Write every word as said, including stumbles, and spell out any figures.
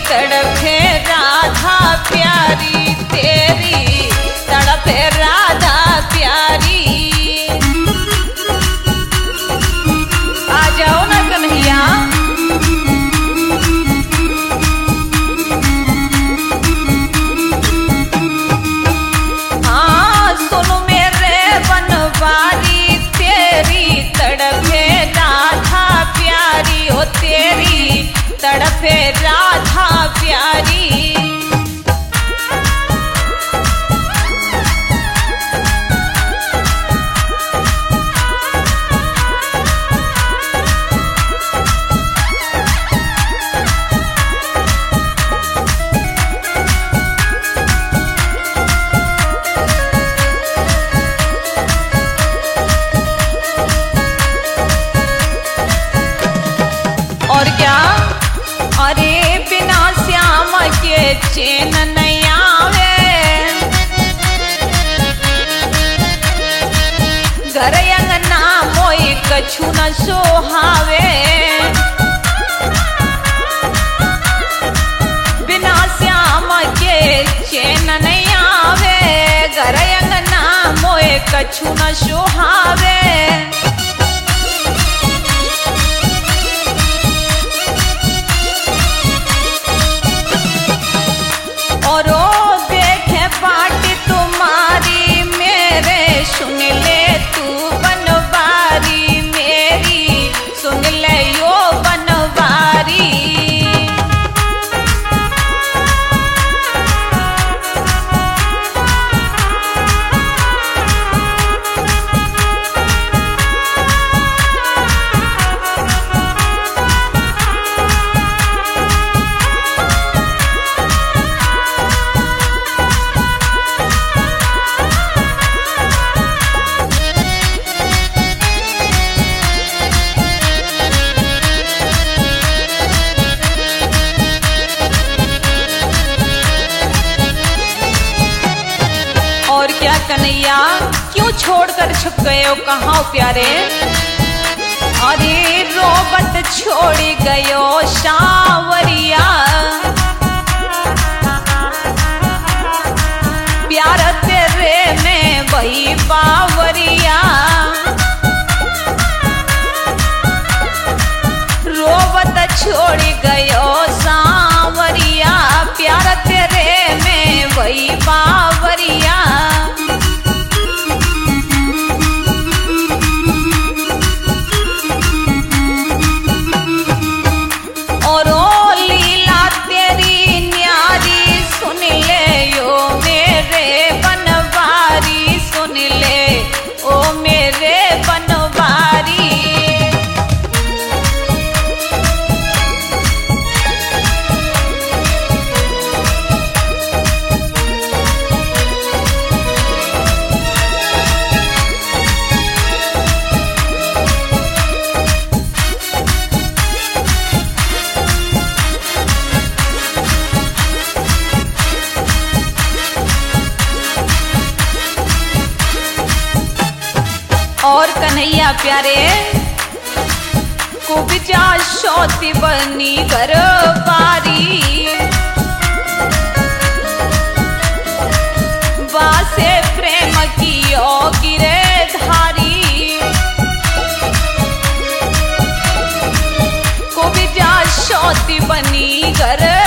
तड़पे राधा प्यारी तेरी, तड़पे राधा प्यारी। आ जाओ ना कन्हैया। हाँ सुनो मेरे बनवारी तेरी, तड़पे राधा प्यारी ओ तेरी, तड़पे राधा प्यारी। और क्या, अरे बिना श्याम के चैन नहीं आवे, घर अंगना मोई कछु न सोहावे। बिना श्याम के चैन नहीं आवे, घर अंगना मोई कछु न सोहावे। और ओ देखे बाटी तुम्हारी मेरे, सुन ले तू बनवारी मेरी, सुन ले यो बनवारी। और क्या कन्हैया, क्यों छोड़कर छुप गए हो, कहाँ हो प्यारे? अरे रोबत छोड़ गयो सावरिया, प्यार तेरे में वही बावरिया। रोबत छोड़ गयो सावरिया, प्यार तेरे में वही बावरिया। और ओ लीला तेरी न्यारी, सुन ले यो मेरे बनवारी, सुन ले ओ मेरे बनवारी। और कन्हैया प्यारे, कुबिजा शोती बनी घरवारी, वासे प्रेम की ओ गिरधारी। कुबिजा शोती बनी घर